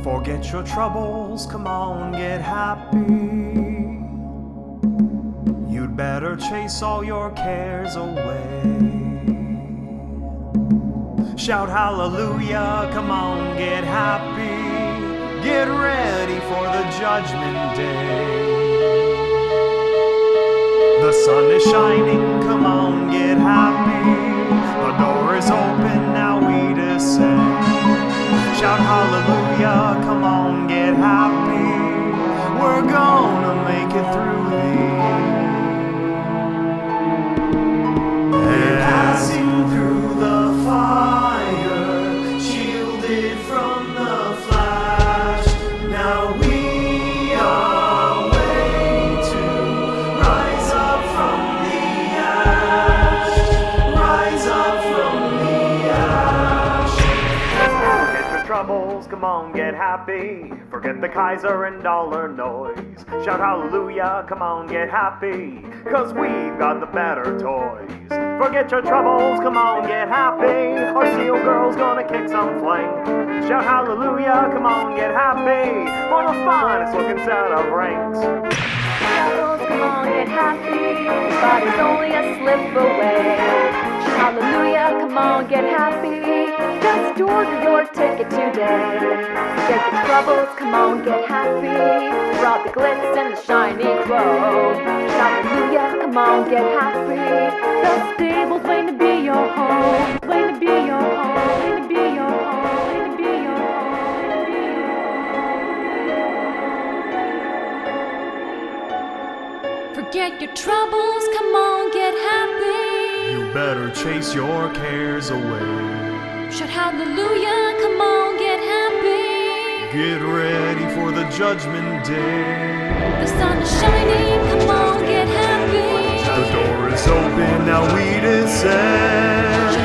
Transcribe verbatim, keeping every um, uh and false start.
Forget your troubles, come on, get happy. You'd better chase all your cares away. Shout hallelujah, come on, get happy. Get ready for the judgment day. The sun is shining, come on, get happy. The door is open, now we descend. Shout hallelujah, come on, get happy. We're gonna make it through the We're passing through the fire, shielded from the flash. Now we are way to rise up from the ash. Rise up from the ash. Forget your troubles, come on, get happy. Forget the Kaiser and dollar noise. Shout hallelujah, come on, get happy. Cause we've got the better toys. Forget your troubles, come on, get happy. Our steel girl's gonna kick some flank. Shout hallelujah, come on, get happy. For the finest looking set of ranks. Troubles, come on, get happy. But it's only a slip away. Shout hallelujah, come on, get happy. Just order your ticket today. Forget your troubles, come on, get happy. Brought the glitz and the shiny glow. Shout hallelujah, come on, get happy. The stable's waiting to be your home. Waiting to be your home. Waiting to be your home. Waiting to be your home. Forget your troubles, come on, get happy. You better chase your cares away. Shout hallelujah, come on, get happy. Get ready for the judgment day. The sun is shining, come on, get happy. The door is open, now we descend.